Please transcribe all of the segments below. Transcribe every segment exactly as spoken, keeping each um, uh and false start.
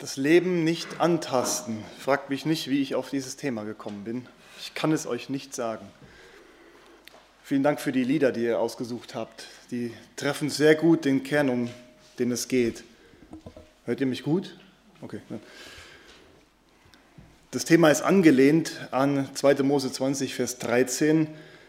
Das Leben nicht antasten. Fragt mich nicht, wie ich auf dieses Thema gekommen bin. Ich kann es euch nicht sagen. Vielen Dank für die Lieder, die ihr ausgesucht habt. Die treffen sehr gut den Kern, um den es geht. Hört ihr mich gut? Okay. Das Thema ist angelehnt an zweiter Mose zwanzig, Vers dreizehn.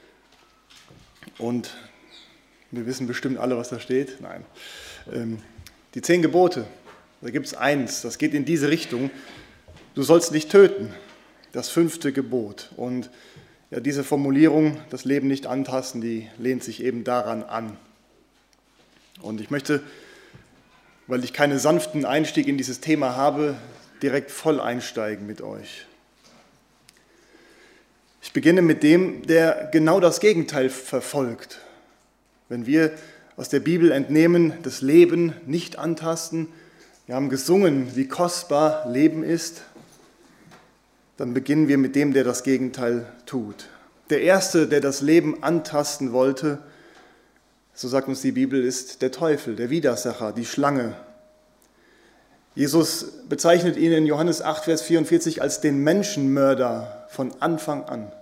Und wir wissen bestimmt alle, was da steht. Nein. Die zehn Gebote. Da gibt es eins, das geht in diese Richtung. Du sollst nicht töten, das fünfte Gebot. Und ja, diese Formulierung, das Leben nicht antasten, die lehnt sich eben daran an. Und ich möchte, weil ich keinen sanften Einstieg in dieses Thema habe, direkt voll einsteigen mit euch. Ich beginne mit dem, der genau das Gegenteil verfolgt. Wenn wir aus der Bibel entnehmen, das Leben nicht antasten, wir haben gesungen, wie kostbar Leben ist, dann beginnen wir mit dem, der das Gegenteil tut. Der Erste, der das Leben antasten wollte, so sagt uns die Bibel, ist der Teufel, der Widersacher, die Schlange. Jesus bezeichnet ihn in Johannes acht, Vers vierundvierzig als den Menschenmörder von Anfang an.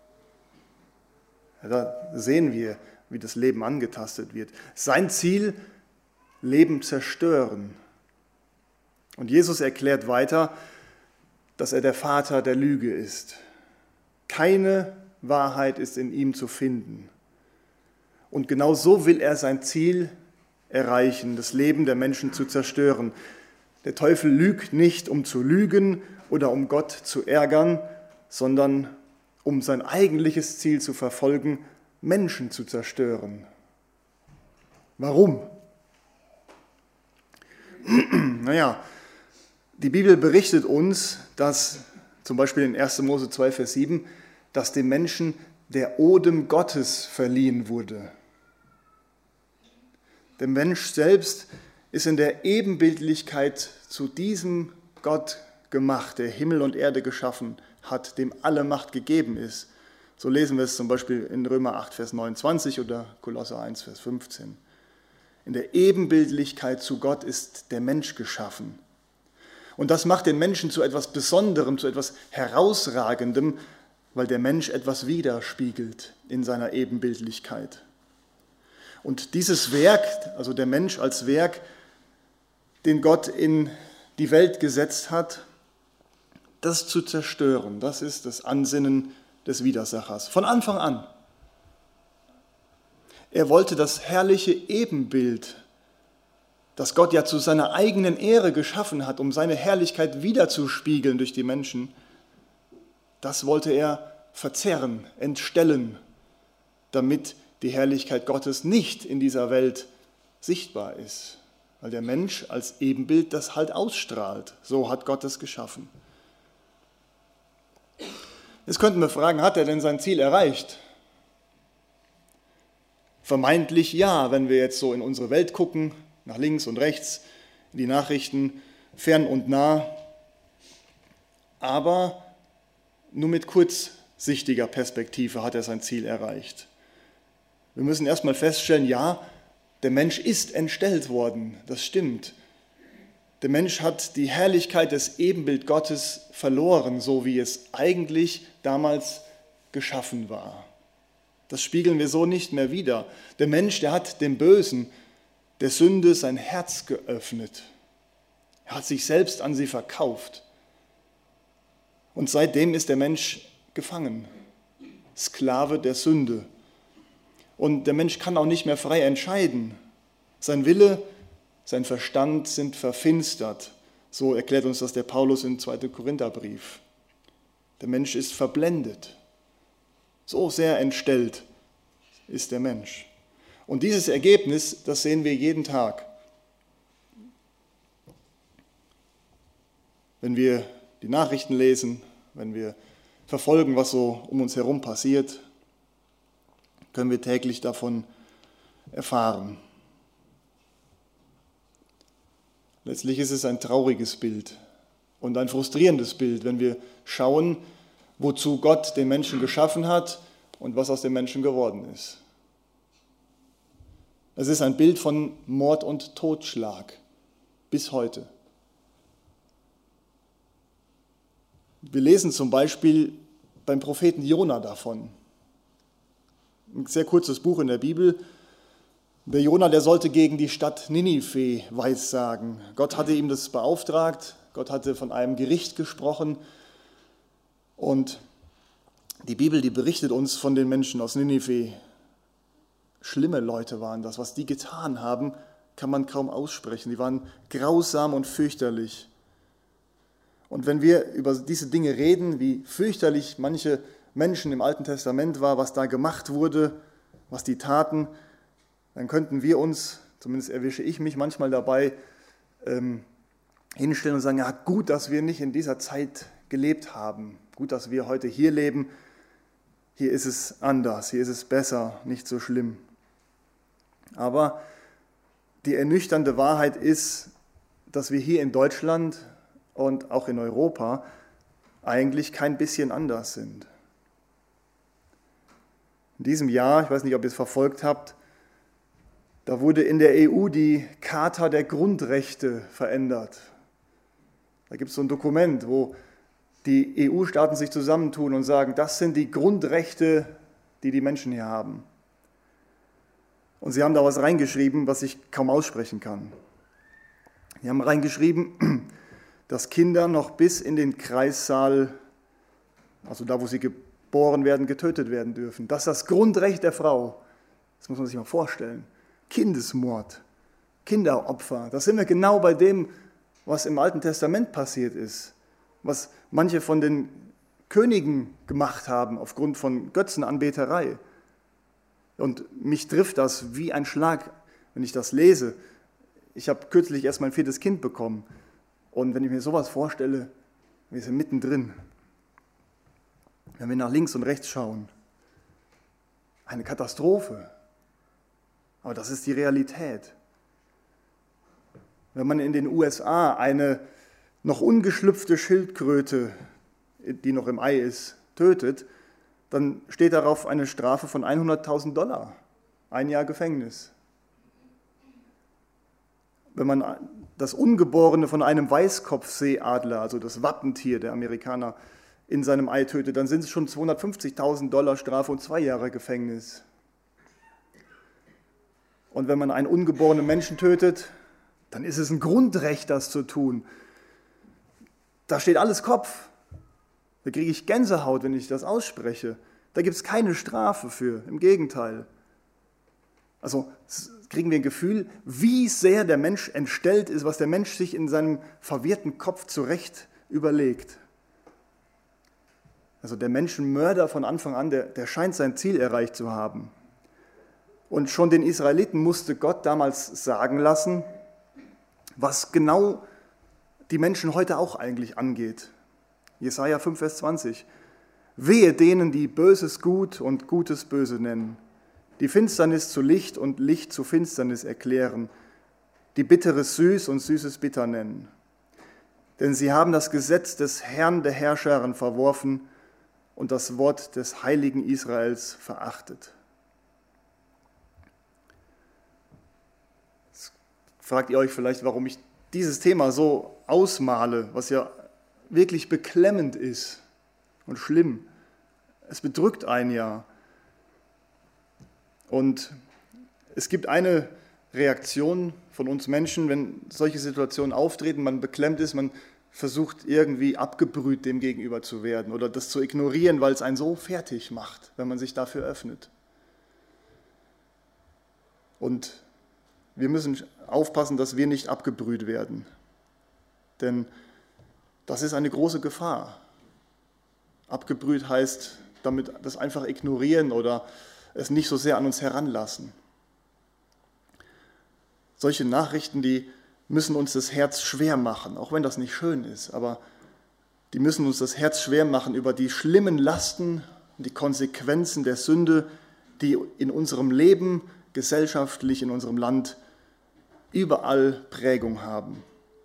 Ja, da sehen wir, wie das Leben angetastet wird. Sein Ziel, Leben zerstören. Und Jesus erklärt weiter, dass er der Vater der Lüge ist. Keine Wahrheit ist in ihm zu finden. Und genau so will er sein Ziel erreichen, das Leben der Menschen zu zerstören. Der Teufel lügt nicht, um zu lügen oder um Gott zu ärgern, sondern um sein eigentliches Ziel zu verfolgen, Menschen zu zerstören. Warum? Naja, die Bibel berichtet uns, dass zum Beispiel in erster Mose zwei, Vers sieben, dass dem Menschen der Odem Gottes verliehen wurde. Der Mensch selbst ist in der Ebenbildlichkeit zu diesem Gott gemacht, der Himmel und Erde geschaffen hat, dem alle Macht gegeben ist. So lesen wir es zum Beispiel in Römer acht, Vers neunundzwanzig oder Kolosser eins, Vers fünfzehn. In der Ebenbildlichkeit zu Gott ist der Mensch geschaffen. Und das macht den Menschen zu etwas Besonderem, zu etwas Herausragendem, weil der Mensch etwas widerspiegelt in seiner Ebenbildlichkeit. Und dieses Werk, also der Mensch als Werk, den Gott in die Welt gesetzt hat, das zu zerstören, das ist das Ansinnen des Widersachers. Von Anfang an. Er wollte das herrliche Ebenbild, das Gott ja zu seiner eigenen Ehre geschaffen hat, um seine Herrlichkeit wiederzuspiegeln durch die Menschen, das wollte er verzerren, entstellen, damit die Herrlichkeit Gottes nicht in dieser Welt sichtbar ist. Weil der Mensch als Ebenbild das halt ausstrahlt. So hat Gott es geschaffen. Jetzt könnten wir fragen, hat er denn sein Ziel erreicht? Vermeintlich ja, wenn wir jetzt so in unsere Welt gucken, nach links und rechts, in die Nachrichten, fern und nah, aber nur mit kurzsichtiger Perspektive hat er sein Ziel erreicht. Wir müssen erstmal feststellen, ja, der Mensch ist entstellt worden, das stimmt. Der Mensch hat die Herrlichkeit des Ebenbild Gottes verloren, so wie es eigentlich damals geschaffen war. Das spiegeln wir so nicht mehr wider. Der Mensch, der hat dem Bösen, der Sünde sein Herz geöffnet. Er hat sich selbst an sie verkauft. Und seitdem ist der Mensch gefangen, Sklave der Sünde. Und der Mensch kann auch nicht mehr frei entscheiden. Sein Wille, sein Verstand sind verfinstert. So erklärt uns das der Paulus im zweiten Korintherbrief. Der Mensch ist verblendet. So sehr entstellt ist der Mensch. Und dieses Ergebnis, das sehen wir jeden Tag. Wenn wir die Nachrichten lesen, wenn wir verfolgen, was so um uns herum passiert, können wir täglich davon erfahren. Letztlich ist es ein trauriges Bild und ein frustrierendes Bild, wenn wir schauen, wozu Gott den Menschen geschaffen hat und was aus dem Menschen geworden ist. Es ist ein Bild von Mord und Totschlag bis heute. Wir lesen zum Beispiel beim Propheten Jona davon. Ein sehr kurzes Buch in der Bibel. Der Jona, der sollte gegen die Stadt Ninive weissagen. Gott hatte ihm das beauftragt. Gott hatte von einem Gericht gesprochen. Und die Bibel, die berichtet uns von den Menschen aus Ninive. Schlimme Leute waren das. Was die getan haben, kann man kaum aussprechen. Die waren grausam und fürchterlich. Und wenn wir über diese Dinge reden, wie fürchterlich manche Menschen im Alten Testament war, was da gemacht wurde, was die taten, dann könnten wir uns, zumindest erwische ich mich manchmal dabei, ähm, hinstellen und sagen, ja gut, dass wir nicht in dieser Zeit gelebt haben. Gut, dass wir heute hier leben. Hier ist es anders, hier ist es besser, nicht so schlimm. Aber die ernüchternde Wahrheit ist, dass wir hier in Deutschland und auch in Europa eigentlich kein bisschen anders sind. In diesem Jahr, ich weiß nicht, ob ihr es verfolgt habt, da wurde in der E U die Charta der Grundrechte verändert. Da gibt es so ein Dokument, wo die E U-Staaten sich zusammentun und sagen, das sind die Grundrechte, die die Menschen hier haben. Und sie haben da was reingeschrieben, was ich kaum aussprechen kann. Sie haben reingeschrieben, dass Kinder noch bis in den Kreissaal, also da, wo sie geboren werden, getötet werden dürfen. Das ist das Grundrecht der Frau. Das muss man sich mal vorstellen. Kindesmord, Kinderopfer. Da sind wir genau bei dem, was im Alten Testament passiert ist, was manche von den Königen gemacht haben aufgrund von Götzenanbeterei. Und mich trifft das wie ein Schlag, wenn ich das lese. Ich habe kürzlich erst mein viertes Kind bekommen. Und wenn ich mir sowas vorstelle, wir sind mittendrin. Wenn wir nach links und rechts schauen, eine Katastrophe. Aber das ist die Realität. Wenn man in den U S A eine noch ungeschlüpfte Schildkröte, die noch im Ei ist, tötet, dann steht darauf eine Strafe von hunderttausend Dollar, ein Jahr Gefängnis. Wenn man das Ungeborene von einem Weißkopfseeadler, also das Wappentier der Amerikaner, in seinem Ei tötet, dann sind es schon zweihundertfünfzigtausend Dollar Strafe und zwei Jahre Gefängnis. Und wenn man einen ungeborenen Menschen tötet, dann ist es ein Grundrecht, das zu tun. Da steht alles Kopf. Da kriege ich Gänsehaut, wenn ich das ausspreche. Da gibt es keine Strafe für, im Gegenteil. Also kriegen wir ein Gefühl, wie sehr der Mensch entstellt ist, was der Mensch sich in seinem verwirrten Kopf zurecht überlegt. Also der Menschenmörder von Anfang an, der, der scheint sein Ziel erreicht zu haben. Und schon den Israeliten musste Gott damals sagen lassen, was genau die Menschen heute auch eigentlich angeht. Jesaja fünf, Vers zwanzig. Wehe denen, die Böses gut und Gutes böse nennen, die Finsternis zu Licht und Licht zu Finsternis erklären, die Bitteres süß und Süßes bitter nennen. Denn sie haben das Gesetz des Herrn der Herrscharen verworfen und das Wort des Heiligen Israels verachtet. Jetzt fragt ihr euch vielleicht, warum ich dieses Thema so ausmale, was ja wirklich beklemmend ist und schlimm. Es bedrückt einen ja. Und es gibt eine Reaktion von uns Menschen, wenn solche Situationen auftreten, man beklemmt ist, man versucht irgendwie abgebrüht dem gegenüber zu werden oder das zu ignorieren, weil es einen so fertig macht, wenn man sich dafür öffnet. Und wir müssen aufpassen, dass wir nicht abgebrüht werden, denn das ist eine große Gefahr. Abgebrüht heißt, damit das einfach ignorieren oder es nicht so sehr an uns heranlassen. Solche Nachrichten, die müssen uns das Herz schwer machen, auch wenn das nicht schön ist, aber die müssen uns das Herz schwer machen über die schlimmen Lasten und die Konsequenzen der Sünde, die in unserem Leben, gesellschaftlich in unserem Land überall Prägung haben.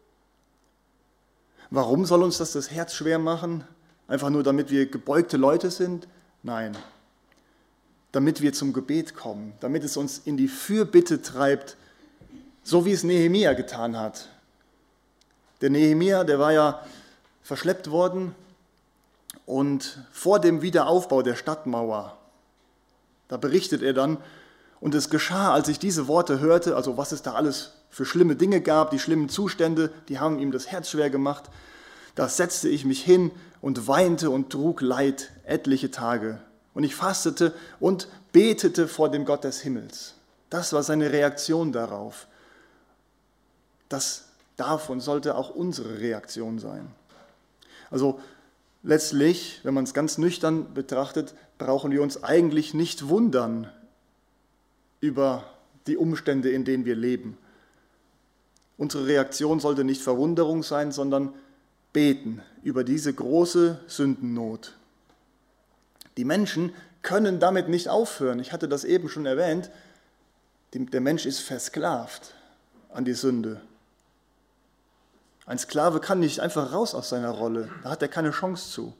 Warum soll uns das das Herz schwer machen? Einfach nur, damit wir gebeugte Leute sind? Nein, damit wir zum Gebet kommen, damit es uns in die Fürbitte treibt, so wie es Nehemia getan hat. Der Nehemia, der war ja verschleppt worden Und vor dem Wiederaufbau der Stadtmauer, da berichtet er dann, und es geschah, als ich diese Worte hörte, also was es da alles für schlimme Dinge gab, die schlimmen Zustände, die haben ihm das Herz schwer gemacht, da setzte ich mich hin und weinte und trug Leid etliche Tage. Und ich fastete und betete vor dem Gott des Himmels. Das war seine Reaktion darauf. Das darf und sollte auch unsere Reaktion sein. Also letztlich, wenn man es ganz nüchtern betrachtet, brauchen wir uns eigentlich nicht wundern über die Umstände, in denen wir leben. Unsere Reaktion sollte nicht Verwunderung sein, sondern beten über diese große Sündennot. Die Menschen können damit nicht aufhören. Ich hatte das eben schon erwähnt. Der Mensch ist versklavt an die Sünde. Ein Sklave kann nicht einfach raus aus seiner Rolle. Da hat er keine Chance zu.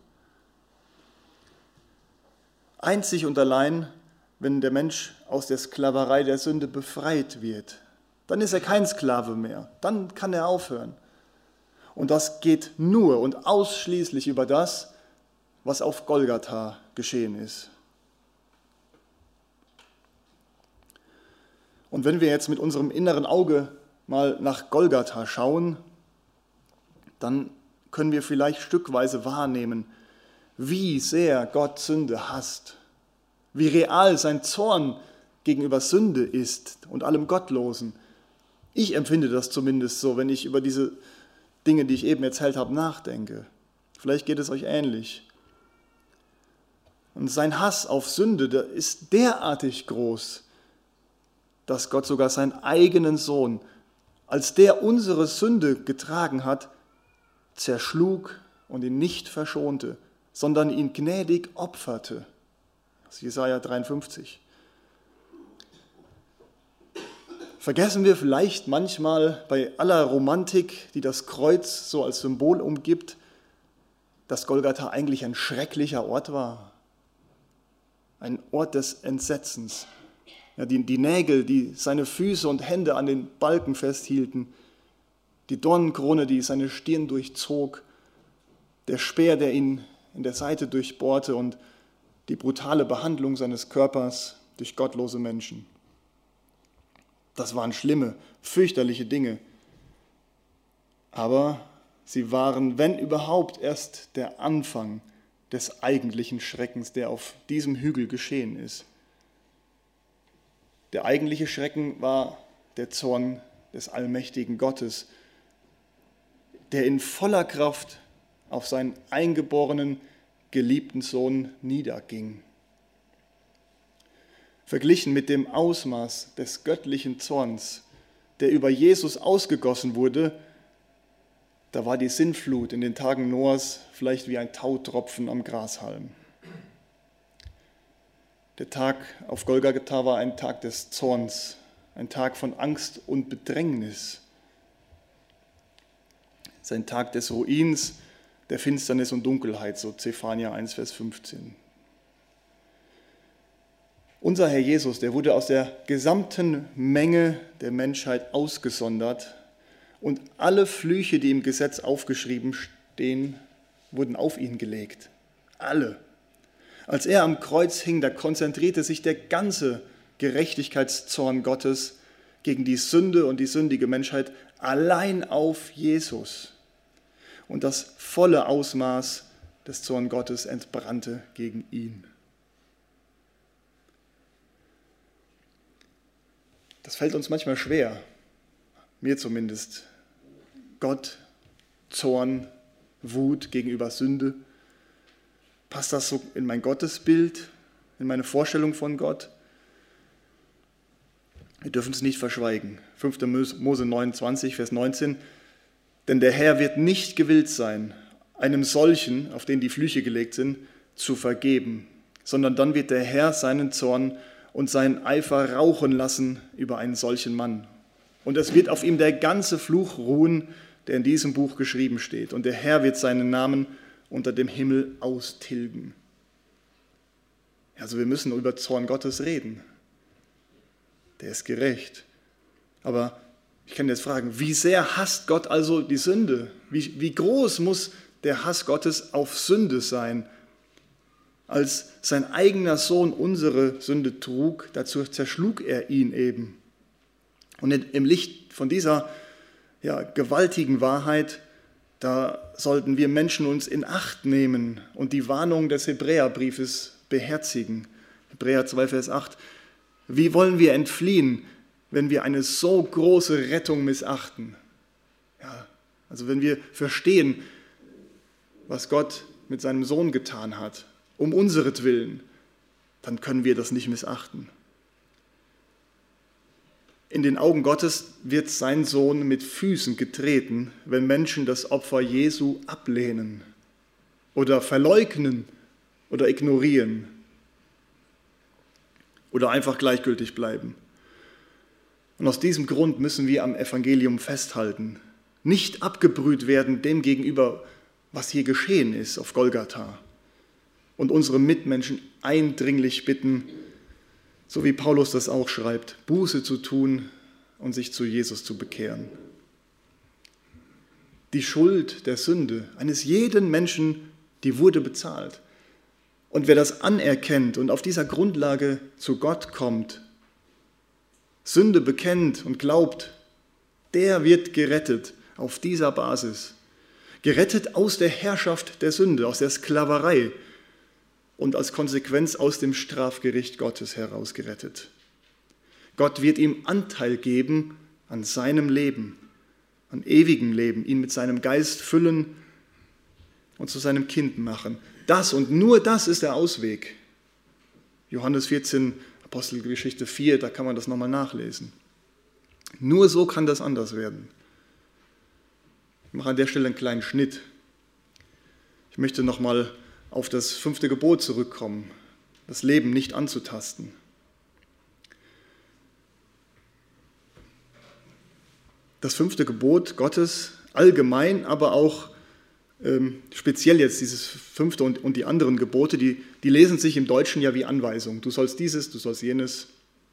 Einzig und allein, wenn der Mensch aus der Sklaverei der Sünde befreit wird, dann ist er kein Sklave mehr. Dann kann er aufhören. Und das geht nur und ausschließlich über das, was auf Golgatha geschehen ist. Und wenn wir jetzt mit unserem inneren Auge mal nach Golgatha schauen, dann können wir vielleicht stückweise wahrnehmen, wie sehr Gott Sünde hasst, wie real sein Zorn gegenüber Sünde ist und allem Gottlosen. Ich empfinde das zumindest so, wenn ich über diese Dinge, die ich eben erzählt habe, nachdenke. Vielleicht geht es euch ähnlich. Und sein Hass auf Sünde, der ist derartig groß, dass Gott sogar seinen eigenen Sohn, als der unsere Sünde getragen hat, zerschlug und ihn nicht verschonte, sondern ihn gnädig opferte. Das ist Jesaja dreiundfünfzig. Vergessen wir vielleicht manchmal bei aller Romantik, die das Kreuz so als Symbol umgibt, dass Golgatha eigentlich ein schrecklicher Ort war. Ein Ort des Entsetzens. Ja, die, die Nägel, die seine Füße und Hände an den Balken festhielten, die Dornenkrone, die seine Stirn durchzog, der Speer, der ihn in der Seite durchbohrte und die brutale Behandlung seines Körpers durch gottlose Menschen. Das waren schlimme, fürchterliche Dinge. Aber sie waren, wenn überhaupt, erst der Anfang des eigentlichen Schreckens, der auf diesem Hügel geschehen ist. Der eigentliche Schrecken war der Zorn des allmächtigen Gottes, der in voller Kraft auf seinen eingeborenen, geliebten Sohn niederging. Verglichen mit dem Ausmaß des göttlichen Zorns, der über Jesus ausgegossen wurde, da war die Sintflut in den Tagen Noahs vielleicht wie ein Tautropfen am Grashalm. Der Tag auf Golgatha war ein Tag des Zorns, ein Tag von Angst und Bedrängnis. Es ist ein Tag des Ruins, der Finsternis und Dunkelheit, so Zephania eins, Vers fünfzehn. Unser Herr Jesus, der wurde aus der gesamten Menge der Menschheit ausgesondert und alle Flüche, die im Gesetz aufgeschrieben stehen, wurden auf ihn gelegt. Alle. Als er am Kreuz hing, da konzentrierte sich der ganze Gerechtigkeitszorn Gottes gegen die Sünde und die sündige Menschheit allein auf Jesus. Und das volle Ausmaß des Zorn Gottes entbrannte gegen ihn. Das fällt uns manchmal schwer, mir zumindest. Gott, Zorn, Wut gegenüber Sünde. Passt das so in mein Gottesbild, in meine Vorstellung von Gott? Wir dürfen es nicht verschweigen. fünfter Mose neunundzwanzig, Vers neunzehn. Denn der Herr wird nicht gewillt sein, einem solchen, auf den die Flüche gelegt sind, zu vergeben, sondern dann wird der Herr seinen Zorn und seinen Eifer rauchen lassen über einen solchen Mann. Und es wird auf ihm der ganze Fluch ruhen, der in diesem Buch geschrieben steht. Und der Herr wird seinen Namen unter dem Himmel austilgen. Also wir müssen über Zorn Gottes reden. Der ist gerecht. Aber ich kann jetzt fragen, wie sehr hasst Gott also die Sünde? Wie, wie groß muss der Hass Gottes auf Sünde sein. Als sein eigener Sohn unsere Sünde trug, dazu zerschlug er ihn eben. Und im Licht von dieser ja, gewaltigen Wahrheit, da sollten wir Menschen uns in Acht nehmen und die Warnung des Hebräerbriefes beherzigen. Hebräer zwei, Vers acht. Wie wollen wir entfliehen, wenn wir eine so große Rettung missachten? Ja, also wenn wir verstehen, was Gott mit seinem Sohn getan hat, um unseretwillen, dann können wir das nicht missachten. In den Augen Gottes wird sein Sohn mit Füßen getreten, wenn Menschen das Opfer Jesu ablehnen oder verleugnen oder ignorieren oder einfach gleichgültig bleiben. Und aus diesem Grund müssen wir am Evangelium festhalten, nicht abgebrüht werden dem gegenüber, was hier geschehen ist auf Golgatha, und unsere Mitmenschen eindringlich bitten, so wie Paulus das auch schreibt, Buße zu tun und sich zu Jesus zu bekehren. Die Schuld der Sünde eines jeden Menschen, die wurde bezahlt. Und wer das anerkennt und auf dieser Grundlage zu Gott kommt, Sünde bekennt und glaubt, der wird gerettet auf dieser Basis. Gerettet aus der Herrschaft der Sünde, aus der Sklaverei und als Konsequenz aus dem Strafgericht Gottes herausgerettet. Gott wird ihm Anteil geben an seinem Leben, an ewigem Leben, ihn mit seinem Geist füllen und zu seinem Kind machen. Das und nur das ist der Ausweg. Johannes vierzehn, Apostelgeschichte vier, da kann man das nochmal nachlesen. Nur so kann das anders werden. Ich mache an der Stelle einen kleinen Schnitt. Ich möchte nochmal auf das fünfte Gebot zurückkommen, das Leben nicht anzutasten. Das fünfte Gebot Gottes, allgemein, aber auch ähm, speziell jetzt dieses fünfte und, und die anderen Gebote, die, die lesen sich im Deutschen ja wie Anweisung. Du sollst dieses, du sollst jenes.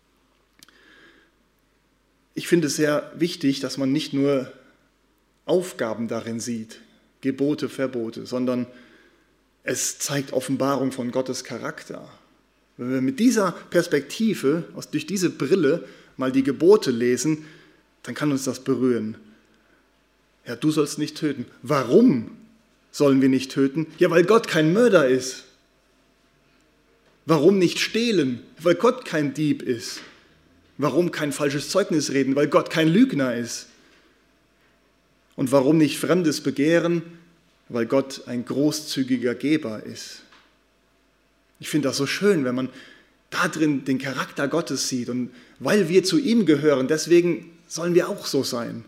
Ich finde es sehr wichtig, dass man nicht nur Aufgaben darin sieht, Gebote, Verbote, sondern es zeigt Offenbarung von Gottes Charakter. Wenn wir mit dieser Perspektive, durch diese Brille mal die Gebote lesen, dann kann uns das berühren. Ja, du sollst nicht töten. Warum sollen wir nicht töten? Ja, weil Gott kein Mörder ist. Warum nicht stehlen? Weil Gott kein Dieb ist. Warum kein falsches Zeugnis reden? Weil Gott kein Lügner ist. Und warum nicht Fremdes begehren? Weil Gott ein großzügiger Geber ist. Ich finde das so schön, wenn man da drin den Charakter Gottes sieht. Und weil wir zu ihm gehören, deswegen sollen wir auch so sein.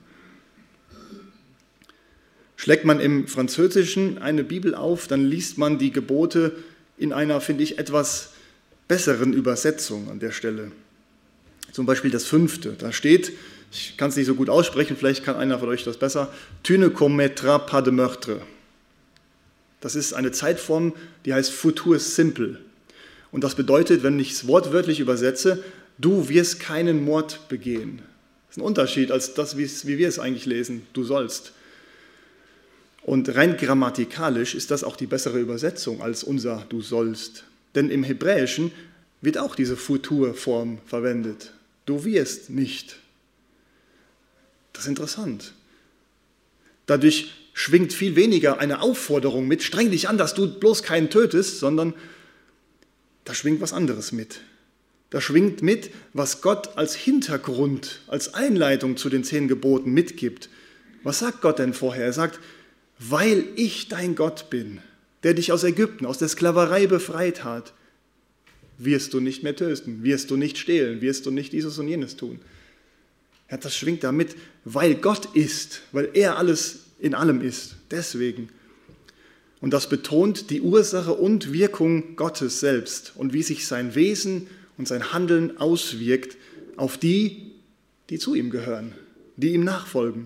Schlägt man im Französischen eine Bibel auf, dann liest man die Gebote in einer, finde ich, etwas besseren Übersetzung an der Stelle. Zum Beispiel das fünfte, da steht, ich kann es nicht so gut aussprechen, vielleicht kann einer von euch das besser, Tu ne commettras pas de meurtre. Das ist eine Zeitform, die heißt Futur Simple. Und das bedeutet, wenn ich es wortwörtlich übersetze, du wirst keinen Mord begehen. Das ist ein Unterschied als das, wie wir es eigentlich lesen, du sollst. Und rein grammatikalisch ist das auch die bessere Übersetzung als unser du sollst. Denn im Hebräischen wird auch diese Futurform verwendet. Du wirst nicht. Das ist interessant. Dadurch schwingt viel weniger eine Aufforderung mit, streng dich an, dass du bloß keinen tötest, sondern da schwingt was anderes mit. Da schwingt mit, was Gott als Hintergrund, als Einleitung zu den zehn Geboten mitgibt. Was sagt Gott denn vorher? Er sagt, weil ich dein Gott bin, der dich aus Ägypten, aus der Sklaverei befreit hat, wirst du nicht mehr töten, wirst du nicht stehlen, wirst du nicht dieses und jenes tun. Ja, das schwingt damit, weil Gott ist, weil er alles in allem ist, deswegen. Und das betont die Ursache und Wirkung Gottes selbst und wie sich sein Wesen und sein Handeln auswirkt auf die, die zu ihm gehören, die ihm nachfolgen.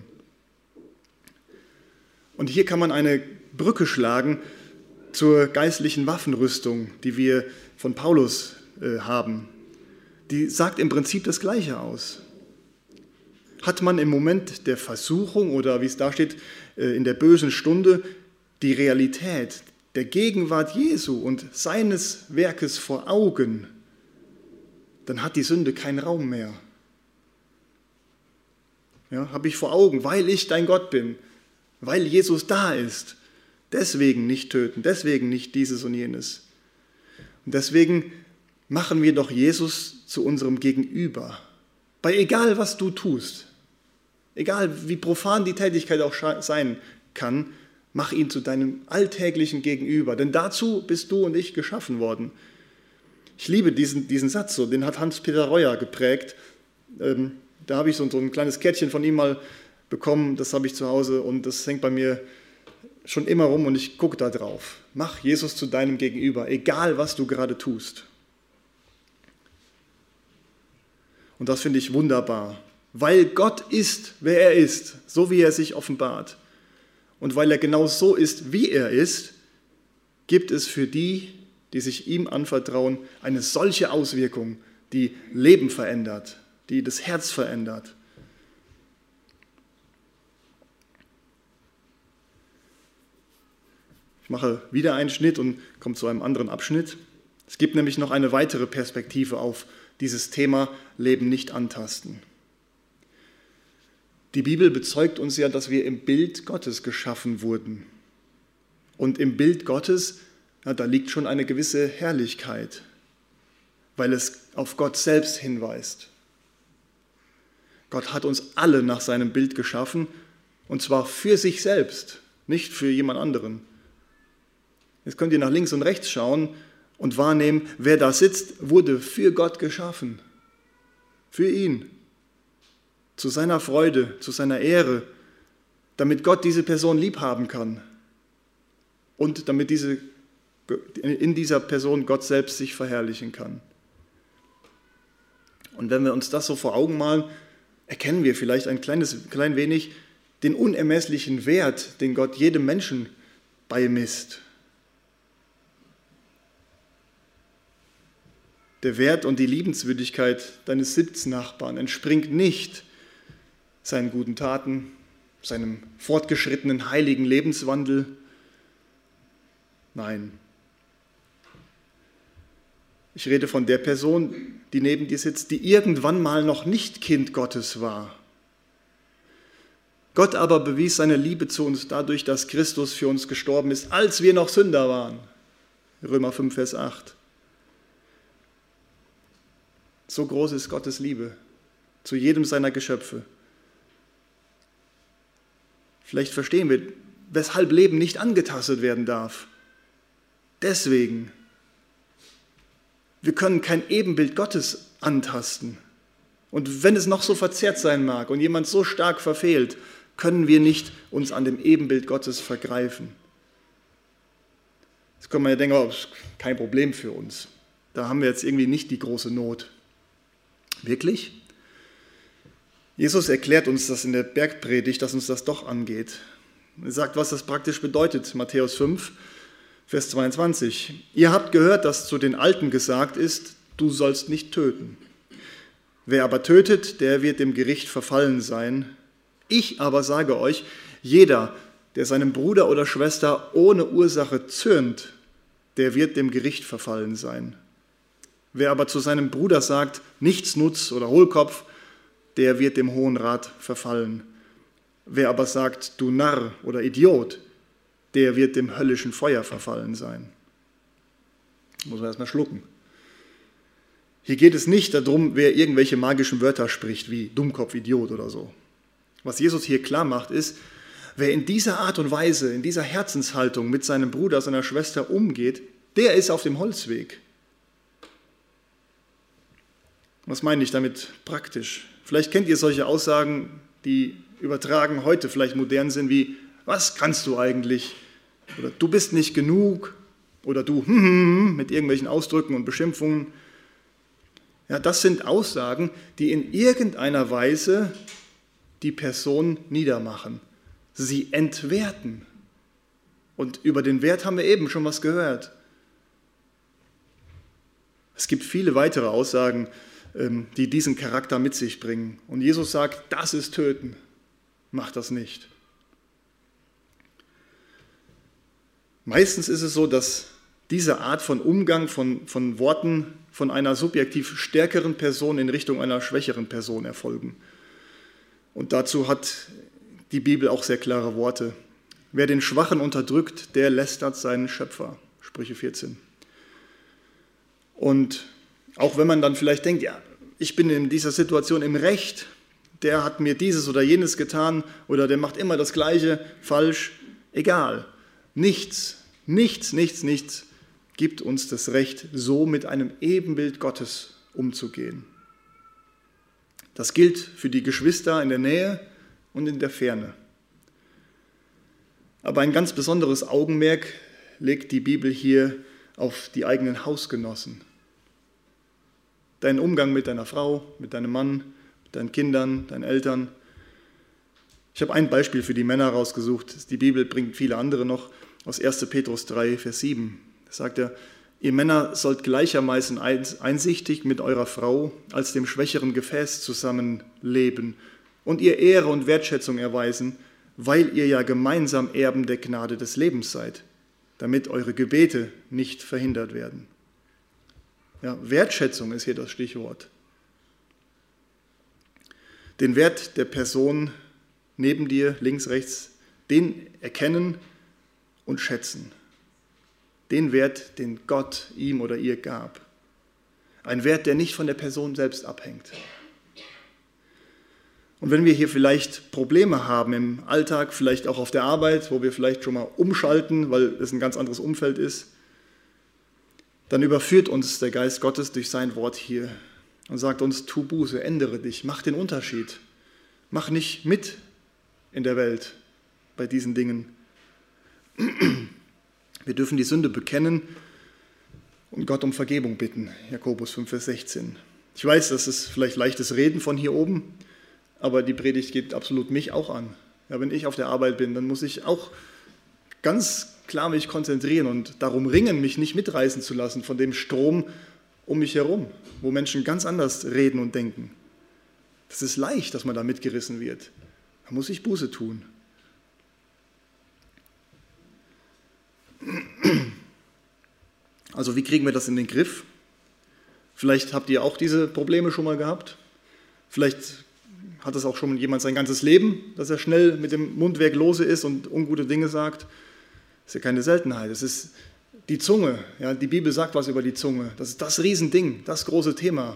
Und hier kann man eine Brücke schlagen zur geistlichen Waffenrüstung, die wir von Paulus äh, haben. Die sagt im Prinzip das Gleiche aus. Hat man im Moment der Versuchung oder wie es da steht, äh, in der bösen Stunde die Realität der Gegenwart Jesu und seines Werkes vor Augen, dann hat die Sünde keinen Raum mehr. Ja, habe ich vor Augen, weil ich dein Gott bin, weil Jesus da ist. Deswegen nicht töten, deswegen nicht dieses und jenes. Und deswegen machen wir doch Jesus zu unserem Gegenüber. Bei egal, was du tust, egal wie profan die Tätigkeit auch sein kann, mach ihn zu deinem alltäglichen Gegenüber. Denn dazu bist du und ich geschaffen worden. Ich liebe diesen, diesen Satz so, den hat Hans-Peter Reuer geprägt. Ähm, da habe ich so, so ein kleines Kärtchen von ihm mal bekommen, das habe ich zu Hause und das hängt bei mir schon immer rum und ich gucke da drauf. Mach Jesus zu deinem Gegenüber, egal was du gerade tust. Und das finde ich wunderbar, weil Gott ist, wer er ist, so wie er sich offenbart. Und weil er genau so ist, wie er ist, gibt es für die, die sich ihm anvertrauen, eine solche Auswirkung, die Leben verändert, die das Herz verändert. Ich mache wieder einen Schnitt und komme zu einem anderen Abschnitt. Es gibt nämlich noch eine weitere Perspektive auf dieses Thema Leben nicht antasten. Die Bibel bezeugt uns ja, dass wir im Bild Gottes geschaffen wurden. Und im Bild Gottes, ja, da liegt schon eine gewisse Herrlichkeit, weil es auf Gott selbst hinweist. Gott hat uns alle nach seinem Bild geschaffen, und zwar für sich selbst, nicht für jemand anderen. Jetzt könnt ihr nach links und rechts schauen und wahrnehmen, wer da sitzt, wurde für Gott geschaffen. Für ihn. Zu seiner Freude, zu seiner Ehre, damit Gott diese Person lieb haben kann. Und damit diese, in dieser Person Gott selbst sich verherrlichen kann. Und wenn wir uns das so vor Augen malen, erkennen wir vielleicht ein kleines, klein wenig den unermesslichen Wert, den Gott jedem Menschen beimisst. Der Wert und die Liebenswürdigkeit deines Sitznachbarn entspringt nicht seinen guten Taten, seinem fortgeschrittenen heiligen Lebenswandel. Nein. Ich rede von der Person, die neben dir sitzt, die irgendwann mal noch nicht Kind Gottes war. Gott aber bewies seine Liebe zu uns dadurch, dass Christus für uns gestorben ist, als wir noch Sünder waren. Römer fünf, Vers acht. So groß ist Gottes Liebe zu jedem seiner Geschöpfe. Vielleicht verstehen wir, weshalb Leben nicht angetastet werden darf. Deswegen. Wir können kein Ebenbild Gottes antasten. Und wenn es noch so verzerrt sein mag und jemand so stark verfehlt, können wir nicht uns an dem Ebenbild Gottes vergreifen. Jetzt kann man ja denken, oh, das ist kein Problem für uns. Da haben wir jetzt irgendwie nicht die große Not. Wirklich? Jesus erklärt uns das in der Bergpredigt, dass uns das doch angeht. Er sagt, was das praktisch bedeutet. Matthäus fünf, Vers zweiundzwanzig. Ihr habt gehört, dass zu den Alten gesagt ist, du sollst nicht töten. Wer aber tötet, der wird dem Gericht verfallen sein. Ich aber sage euch, jeder, der seinem Bruder oder Schwester ohne Ursache zürnt, der wird dem Gericht verfallen sein. Wer aber zu seinem Bruder sagt, Nichtsnutz oder Hohlkopf, der wird dem Hohen Rat verfallen. Wer aber sagt, du Narr oder Idiot, der wird dem höllischen Feuer verfallen sein. Muss man erstmal schlucken. Hier geht es nicht darum, wer irgendwelche magischen Wörter spricht, wie Dummkopf, Idiot oder so. Was Jesus hier klar macht, ist, wer in dieser Art und Weise, in dieser Herzenshaltung mit seinem Bruder, seiner Schwester umgeht, der ist auf dem Holzweg. Was meine ich damit praktisch? Vielleicht kennt ihr solche Aussagen, die übertragen heute vielleicht modern sind, wie, was kannst du eigentlich? Oder du bist nicht genug. Oder du mit irgendwelchen Ausdrücken und Beschimpfungen. Ja, das sind Aussagen, die in irgendeiner Weise die Person niedermachen. Sie entwerten. Und über den Wert haben wir eben schon was gehört. Es gibt viele weitere Aussagen, die diesen Charakter mit sich bringen. Und Jesus sagt, das ist Töten. Mach das nicht. Meistens ist es so, dass diese Art von Umgang von, von Worten von einer subjektiv stärkeren Person in Richtung einer schwächeren Person erfolgen. Und dazu hat die Bibel auch sehr klare Worte. Wer den Schwachen unterdrückt, der lästert seinen Schöpfer. Sprüche vierzehn. Und auch wenn man dann vielleicht denkt, ja, ich bin in dieser Situation im Recht, der hat mir dieses oder jenes getan oder der macht immer das Gleiche falsch, egal. Nichts, nichts, nichts, nichts gibt uns das Recht, so mit einem Ebenbild Gottes umzugehen. Das gilt für die Geschwister in der Nähe und in der Ferne. Aber ein ganz besonderes Augenmerk legt die Bibel hier auf die eigenen Hausgenossen. Deinen Umgang mit deiner Frau, mit deinem Mann, mit deinen Kindern, deinen Eltern. Ich habe ein Beispiel für die Männer rausgesucht. Die Bibel bringt viele andere noch aus erster Petrus drei, Vers sieben. Da sagt er, ihr Männer sollt gleichermaßen einsichtig mit eurer Frau als dem schwächeren Gefäß zusammenleben und ihr Ehre und Wertschätzung erweisen, weil ihr ja gemeinsam Erben der Gnade des Lebens seid, damit eure Gebete nicht verhindert werden. Ja, Wertschätzung ist hier das Stichwort. Den Wert der Person neben dir, links, rechts, den erkennen und schätzen. Den Wert, den Gott ihm oder ihr gab. Ein Wert, der nicht von der Person selbst abhängt. Und wenn wir hier vielleicht Probleme haben im Alltag, vielleicht auch auf der Arbeit, wo wir vielleicht schon mal umschalten, weil es ein ganz anderes Umfeld ist, dann überführt uns der Geist Gottes durch sein Wort hier und sagt uns, tu Buße, ändere dich, mach den Unterschied. Mach nicht mit in der Welt bei diesen Dingen. Wir dürfen die Sünde bekennen und Gott um Vergebung bitten. Jakobus fünf, Vers sechzehn. Ich weiß, das ist vielleicht leichtes Reden von hier oben, aber die Predigt geht absolut mich auch an. Ja, wenn ich auf der Arbeit bin, dann muss ich auch ganz klar mich konzentrieren und darum ringen, mich nicht mitreißen zu lassen von dem Strom um mich herum, wo Menschen ganz anders reden und denken. Das ist leicht, dass man da mitgerissen wird. Da muss ich Buße tun. Also wie kriegen wir das in den Griff? Vielleicht habt ihr auch diese Probleme schon mal gehabt. Vielleicht hat es auch schon jemand sein ganzes Leben, dass er schnell mit dem Mundwerk lose ist und ungute Dinge sagt. Das ist ja keine Seltenheit. Es ist die Zunge. Ja, die Bibel sagt was über die Zunge. Das ist das Riesending, das große Thema.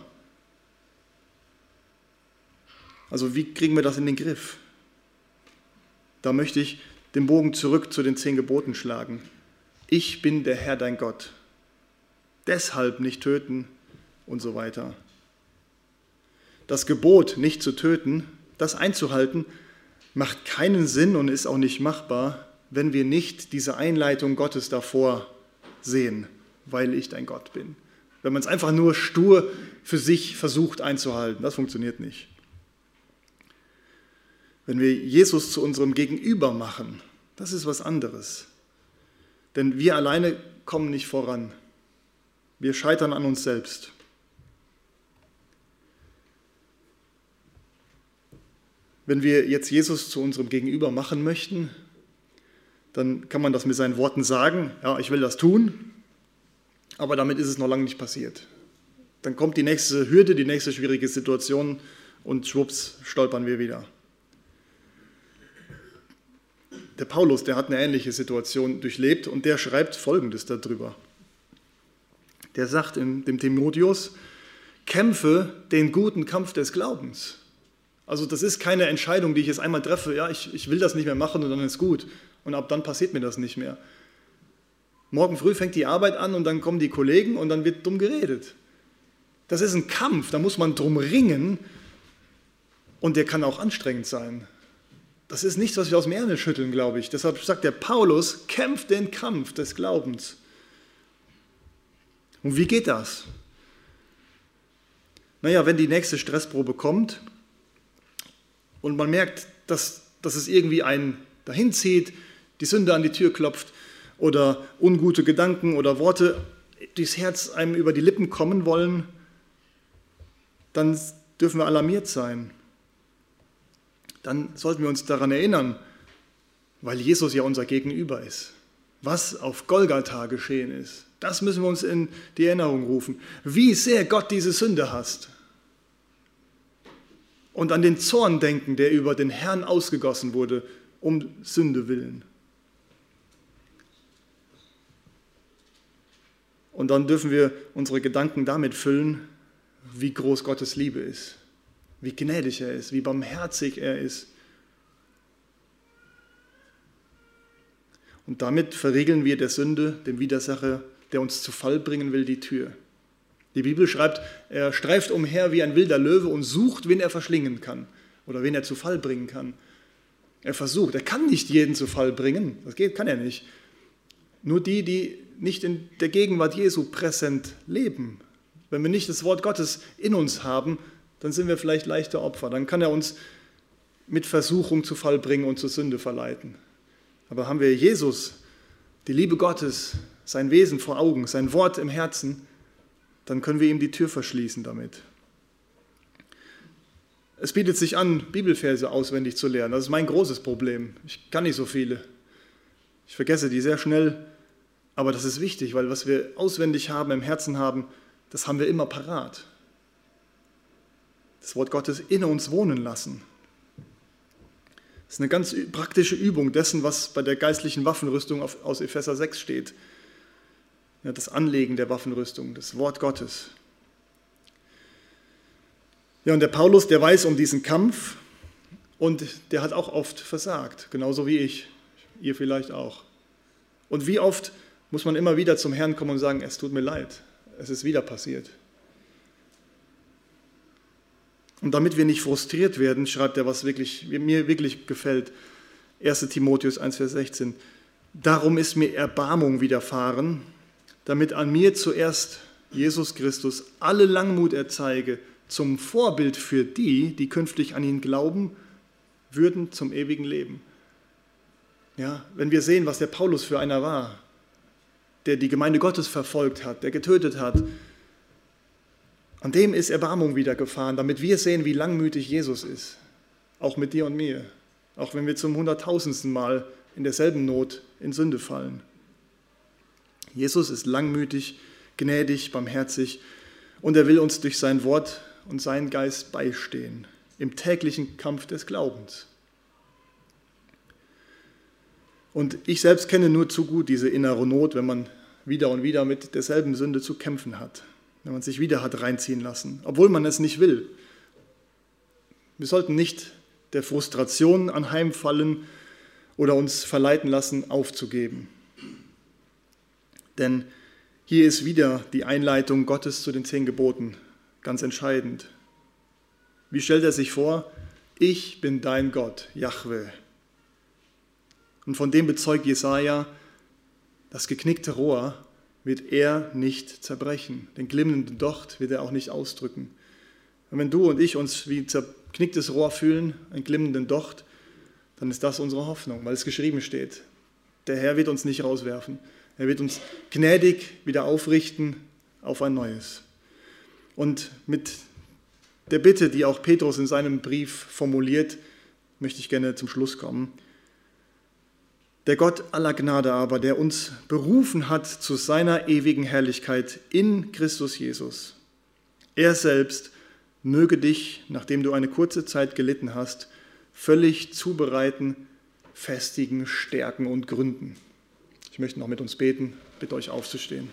Also wie kriegen wir das in den Griff? Da möchte ich den Bogen zurück zu den zehn Geboten schlagen. Ich bin der Herr, dein Gott. Deshalb nicht töten und so weiter. Das Gebot, nicht zu töten, das einzuhalten, macht keinen Sinn und ist auch nicht machbar, wenn wir nicht diese Einleitung Gottes davor sehen, weil ich dein Gott bin. Wenn man es einfach nur stur für sich versucht einzuhalten, das funktioniert nicht. Wenn wir Jesus zu unserem Gegenüber machen, das ist was anderes. Denn wir alleine kommen nicht voran. Wir scheitern an uns selbst. Wenn wir jetzt Jesus zu unserem Gegenüber machen möchten, dann kann man das mit seinen Worten sagen, ja, ich will das tun, aber damit ist es noch lange nicht passiert. Dann kommt die nächste Hürde, die nächste schwierige Situation und schwupps, stolpern wir wieder. Der Paulus, der hat eine ähnliche Situation durchlebt und der schreibt Folgendes darüber. Der sagt in dem Timotheus, kämpfe den guten Kampf des Glaubens. Also das ist keine Entscheidung, die ich jetzt einmal treffe, ja, ich, ich will das nicht mehr machen und dann ist gut. Und ab dann passiert mir das nicht mehr. Morgen früh fängt die Arbeit an und dann kommen die Kollegen und dann wird dumm geredet. Das ist ein Kampf, da muss man drum ringen und der kann auch anstrengend sein. Das ist nichts, was wir aus dem Ärmel schütteln, glaube ich. Deshalb sagt der Paulus, kämpft den Kampf des Glaubens. Und wie geht das? Naja, wenn die nächste Stressprobe kommt und man merkt, dass, dass es irgendwie einen dahin zieht, die Sünde an die Tür klopft oder ungute Gedanken oder Worte durchs Herz einem über die Lippen kommen wollen, dann dürfen wir alarmiert sein. Dann sollten wir uns daran erinnern, weil Jesus ja unser Gegenüber ist. was auf Golgatha geschehen ist. Das müssen wir uns in die Erinnerung rufen. Wie sehr Gott diese Sünde hasst. Und an den Zorn denken, der über den Herrn ausgegossen wurde, um Sünde willen. Und dann dürfen wir unsere Gedanken damit füllen, wie groß Gottes Liebe ist, wie gnädig er ist, wie barmherzig er ist. Und damit verriegeln wir der Sünde, dem Widersacher, der uns zu Fall bringen will, die Tür. Die Bibel schreibt, er streift umher wie ein wilder Löwe und sucht, wen er verschlingen kann oder wen er zu Fall bringen kann. Er versucht, er kann nicht jeden zu Fall bringen, das geht, kann er nicht. Nur die, die nicht in der Gegenwart Jesu präsent leben. Wenn wir nicht das Wort Gottes in uns haben, dann sind wir vielleicht leichte Opfer. Dann kann er uns mit Versuchung zu Fall bringen und zur Sünde verleiten. Aber haben wir Jesus, die Liebe Gottes, sein Wesen vor Augen, sein Wort im Herzen, dann können wir ihm die Tür verschließen damit. Es bietet sich an, Bibelverse auswendig zu lernen. Das ist mein großes Problem. Ich kann nicht so viele. Ich vergesse die sehr schnell. Aber das ist wichtig, weil was wir auswendig haben, im Herzen haben, das haben wir immer parat. Das Wort Gottes in uns wohnen lassen. Das ist eine ganz praktische Übung dessen, was bei der geistlichen Waffenrüstung aus Epheser sechs steht. Ja, das Anlegen der Waffenrüstung, das Wort Gottes. Ja, und der Paulus, der weiß um diesen Kampf und der hat auch oft versagt, genauso wie ich, ihr vielleicht auch. Und wie oft muss man immer wieder zum Herrn kommen und sagen, es tut mir leid, es ist wieder passiert. Und damit wir nicht frustriert werden, schreibt er, was wirklich, mir wirklich gefällt, erster Timotheus eins, Vers sechzehn, darum ist mir Erbarmung widerfahren, damit an mir zuerst Jesus Christus alle Langmut erzeige, zum Vorbild für die, die künftig an ihn glauben würden, zum ewigen Leben. Ja, wenn wir sehen, was der Paulus für einer war, der die Gemeinde Gottes verfolgt hat, der getötet hat, an dem ist Erbarmung widergefahren, damit wir sehen, wie langmütig Jesus ist, auch mit dir und mir, auch wenn wir zum hunderttausendsten Mal in derselben Not in Sünde fallen. Jesus ist langmütig, gnädig, barmherzig und er will uns durch sein Wort und seinen Geist beistehen im täglichen Kampf des Glaubens. Und ich selbst kenne nur zu gut diese innere Not, wenn man wieder und wieder mit derselben Sünde zu kämpfen hat, wenn man sich wieder hat reinziehen lassen, obwohl man es nicht will. Wir sollten nicht der Frustration anheimfallen oder uns verleiten lassen, aufzugeben. Denn hier ist wieder die Einleitung Gottes zu den zehn Geboten ganz entscheidend. Wie stellt er sich vor? Ich bin dein Gott, Jahwe. Und von dem bezeugt Jesaja, das geknickte Rohr wird er nicht zerbrechen. Den glimmenden Docht wird er auch nicht ausdrücken. Und wenn du und ich uns wie zerknicktes Rohr fühlen, einen glimmenden Docht, dann ist das unsere Hoffnung, weil es geschrieben steht. Der Herr wird uns nicht rauswerfen. Er wird uns gnädig wieder aufrichten auf ein neues. Und mit der Bitte, die auch Petrus in seinem Brief formuliert, möchte ich gerne zum Schluss kommen. Der Gott aller Gnade aber, der uns berufen hat zu seiner ewigen Herrlichkeit in Christus Jesus, er selbst möge dich, nachdem du eine kurze Zeit gelitten hast, völlig zubereiten, festigen, stärken und gründen. Ich möchte noch mit uns beten, bitte euch aufzustehen.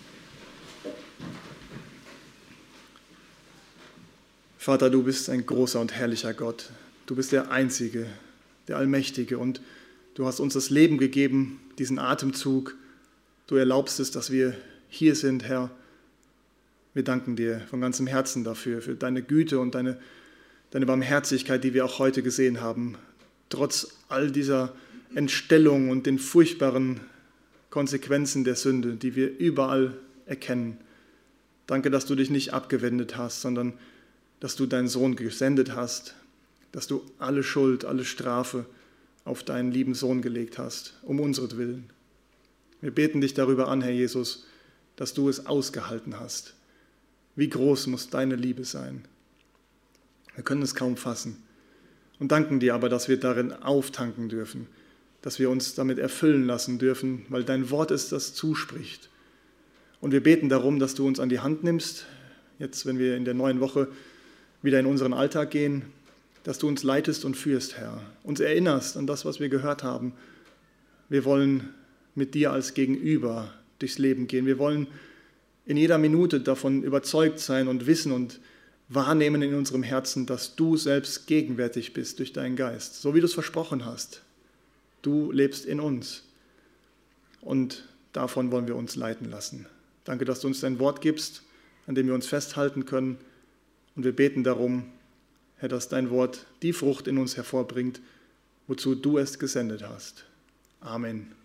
Vater, du bist ein großer und herrlicher Gott. Du bist der Einzige, der Allmächtige und du hast uns das Leben gegeben, diesen Atemzug. Du erlaubst es, dass wir hier sind, Herr. Wir danken dir von ganzem Herzen dafür, für deine Güte und deine, deine Barmherzigkeit, die wir auch heute gesehen haben. Trotz all dieser Entstellung und den furchtbaren Konsequenzen der Sünde, die wir überall erkennen. Danke, dass du dich nicht abgewendet hast, sondern dass du deinen Sohn gesendet hast, dass du alle Schuld, alle Strafe auf deinen lieben Sohn gelegt hast, um unseretwillen. Wir beten dich darüber an, Herr Jesus, dass du es ausgehalten hast. Wie groß muss deine Liebe sein? Wir können es kaum fassen und danken dir aber, dass wir darin auftanken dürfen dass wir uns damit erfüllen lassen dürfen, weil dein Wort ist, das zuspricht. Und wir beten darum, dass du uns an die Hand nimmst, jetzt wenn wir in der neuen Woche wieder in unseren Alltag gehen, dass du uns leitest und führst, Herr, uns erinnerst an das, was wir gehört haben. Wir wollen mit dir als Gegenüber durchs Leben gehen. Wir wollen in jeder Minute davon überzeugt sein und wissen und wahrnehmen in unserem Herzen, dass du selbst gegenwärtig bist durch deinen Geist, so wie du es versprochen hast. Du lebst in uns und davon wollen wir uns leiten lassen. Danke, dass du uns dein Wort gibst, an dem wir uns festhalten können, und wir beten darum, Herr, dass dein Wort die Frucht in uns hervorbringt, wozu du es gesendet hast. Amen.